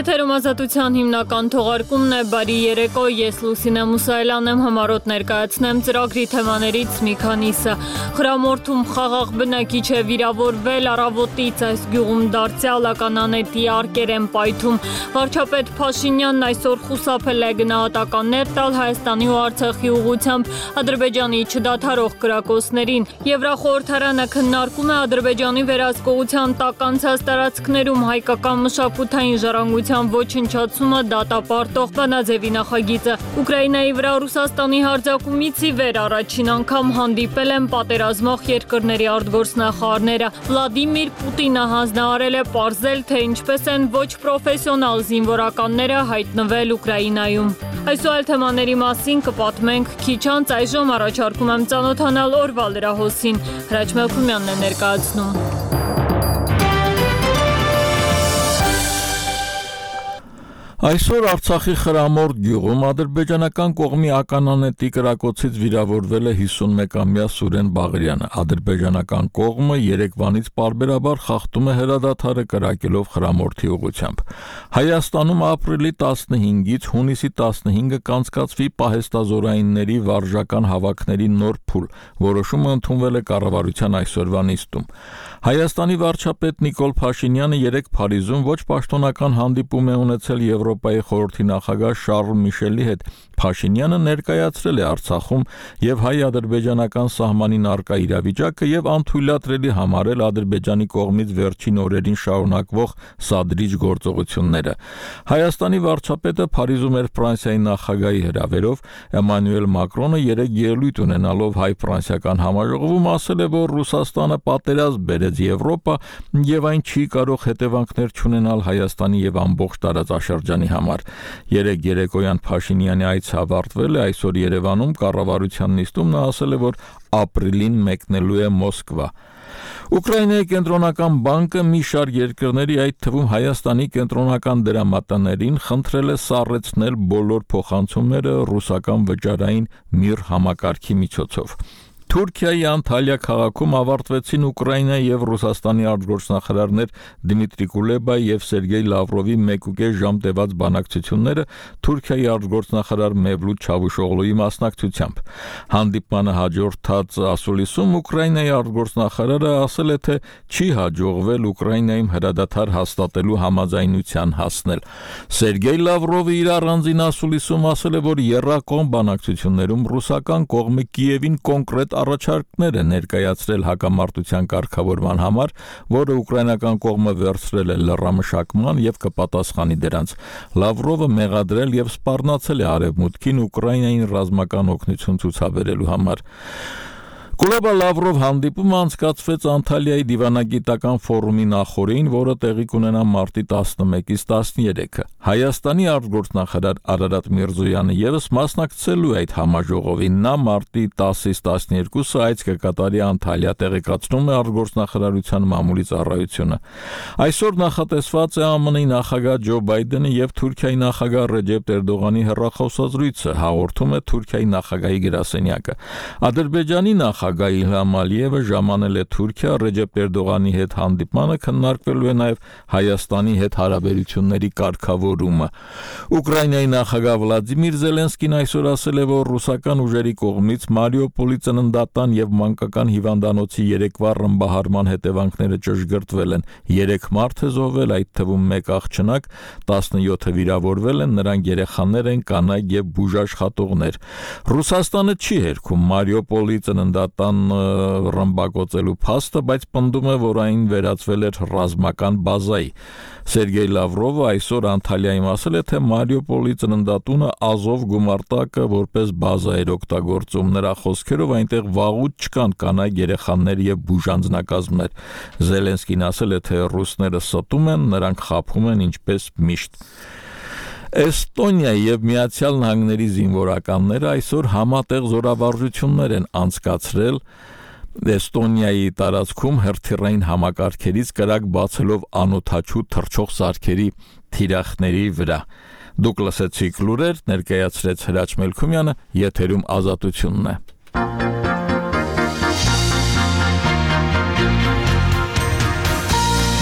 Եթերում ազատության հիմնական թողարկումն է, բարի երեկո, ես Լուսինե Մուսայելյանն եմ, համառոտ ներկայացնեմ ծրագրի թեմաներից մի քանիսը։ Խրամորթում խաղաղ բնակիչ է վիրավորվել, առավոտից այս գյուղում դարձյալ ականանետի արկեր են պայթում։ Վարչապետ Փաշինյանն այսօր խուսափել է գնահատականներ տալ Հայաստանի ու Արցախի ուղղությամբ Ադրբեջանի չդադարող կրակոցներին։ Եվրախորհրդարանը քննարկում է Ադրբեջանի վերահսկողության տակ անցած տարածքներում հայկական մշակութային ժառանգության ոչնչացումը դատապարտող Վանաձևի նախագիծը։ Ուկրաինայի վրա Ռուսաստանի հարձակումից ի վեր առաջին անգամ հանդիպել են պատերազմող երկրների արտգործնախարարները։ Վլադիմիր Պուտինը հանձնարարել է պարզել, թե ինչպես են ոչ պրոֆեսիոնալ զինվորականները հայտնվել Ուկրաինայում։ Այս ու այլ թեմաների մասին կպատմենք քիչ անց, այժմ առաջարկում եմ ծանոթանալ օրվա լրահոսին։ Հրաչ Մելքումյանն է ներկայացնում։ Այսօր Արցախի Խրամորթ գյուղում ադրբեջանական կողմի ականանետի կրակոցից վիրավորվել է 51-ամյա Սուրեն Բաղարյանը։ Ադրբեջանական կողմը երեկվանից պարբերաբար խախտում է հրադադարը կրակելով Խրամորթի ուղղությամբ։ Հայաստանում ապրիլի 15-ից հունիսի 15-ը կանցկացվի պահեստազորայինների վարժական հավաքների նոր փուլ։ Որոշումը ընդունվել է կառավարության այսօրվա նիստում։ Հայաստանի վարչապետ Նիկոլ Փաշինյանը երեկ Փարիզում ոչ պաշտոնական հանդիպում է ունեցել Եվրոպայի խորհրդի նախագահ Շարլ Միշելի հետ։ Փաշինյանը ներկայացրել է Արցախում եւ հայ-ադրբեջանական սահմանին առկա իրավիճակը եւ անթույլատրելի համարել Ադրբեջանի կողմից վերջին օրերին շարունակվող սադրիչ գործողությունները։ Հայաստանի վարչապետը Փարիզում էր Ֆրանսիայի նախագահի հրավերով։ Էմանուել Մակրոնը երեկ ելույթ ունենալով հայ-ֆրանսիական համաժողովում ասել է, որ Ռուսաստանը պատերազմ բերեց Եվրոպա եւ այն չի կարող հետևանքներ չունենալ Հայաստանի եւ ամբողջ տարածաշրջանի համար։ Երեկ երեկոյան Փաշինյանի այցը ավարտվել է, այսօր Երևանում կառավարության նիստում նա ասել է, որ ապրիլին մեկնելու է Մոսկվա։ Ուկրաինայի կենտրոնական բանկը մի շարք երկրների, այդ թվում Հայաստանի կենտրոնական դրամատաներին խնդրել է սառեցնել բոլոր փոխանցումները ռուսական վճարային ՄԻՌ համակարգի միջոցով։ Թուրքիայի Անտալիա քաղաքում ավարտվեցին Ուկրաինայի եւ Ռուսաստանի արտգործնախարարներ Դմիտրի Կուլեբայի եւ Սերգեյ Լավրովի 1.5 ժամ տևած բանակցությունները Թուրքիայի արտգործնախարար Մևլութ Չավուշօղլուի մասնակցությամբ։ Հանդիպմանը հաջորդած ասուլիսում Ուկրաինայի արտգործնախարարը ասել է, թե չի հաջողվել Ուկրաինայում հրադադար հաստատելու համաձայնության հասնել։ Սերգեյ Լավրովը իր առանձին ասուլիսում ասել է, որ եռակողմ բանակցություններում ռուսական կողմը Կիևին կոնկրետ առաջարկներ է ներկայացրել հակամարտության կարգավորման համար, որը ուկրաինական կողմը վերցրել է լրամշակման եւ կպատասխանի դրանց։ Լավրովը մեղադրել եւ սպառնացել է Արևմուտքին Ուկրաինային ռազմական օգնություն ցուցաբերելու համար։ Կուլեբա Լավրով հանդիպումը անցկացվեց Անտալիայի դիվանագիտական ֆորումի նախօրեին, որը տեղի կունենա մարտի 11-ից 13-ը։ Հայաստանի արտգործնախարար Արարատ Միրզոյանը եւս մասնակցելու է այդ համաժողովին։ Նա մարտի 10-ից 12-ը այց կկատարի Անտալիա, տեղեկացնում է արտգործնախարարության մամուլի ծառայությունը։ Այսօր նախատեսված է ԱՄՆ-ի նախագահ Ջո Բայդենի եւ Թուրքիայի նախագահ Ռեջեփ Էրդողանի հեռախոսազրույցը, հաղորդում է Թուրքիայի նախագահի գրասենյակը։ Ադրբեջանի նախագահ Իլհամ Ալիևը ժամանել է Թուրքիա Ռեջեփ Էրդողանի հետ հանդիպմանը, քննարկվելու է նաև Հայաստանի հետ հարաբերությունների կարգավորումը։ Ուկրաինայի նախագահ Վլադիմիր Զելենսկին այսօր ասել է, որ ռուսական ուժերի կողմից Մարիուպոլի ծննդատան եւ մանկական հիվանդանոցի երեկվա ռմբահարման հետևանքները ճշգրտվել են։ 3 մարդ է զոհվել, այդ թվում 1 աղջնակ, 17-ը վիրավորվել են, նրանք երեխաներ են, կանայք եւ բուժաշխատողներ։ Ռուսաստանը չի հերքում Մարիուպոլի ծննդատան ռմբակոծելու փաստը, բայց պնդում է, որ այն վերածվել էր ռազմական բազայի։ Սերգեյ Լավրովը այսօր Անտալիայում ասել է, թե Մարիուպոլի ծննդատունը Ազով գումարտակը որպես բազա էր օգտագործում։ Նրա խոսքերով այնտեղ վաղուց չկան կանայք, երեխաներ եւ բուժանձնակազմներ։ Զելենսկին ասել է, թե ռուսները ստում են, նրանք խաբում են ինչպես միշտ։ Էստոնիայի եւ Միացյալ Նահանգների զինվորականները այսօր համատեղ զորավարժություններ են անցկացրել Էստոնիայի տարածքում հրթիռային համակարգերից կրակ բացելով անօդաչու թռչող սարքերի թիրախների վրա։ Դուք լսեցիք լուրեր, ներկայացրեց Հրաչ Մելքումյանը, եթերում Ազատությունն է։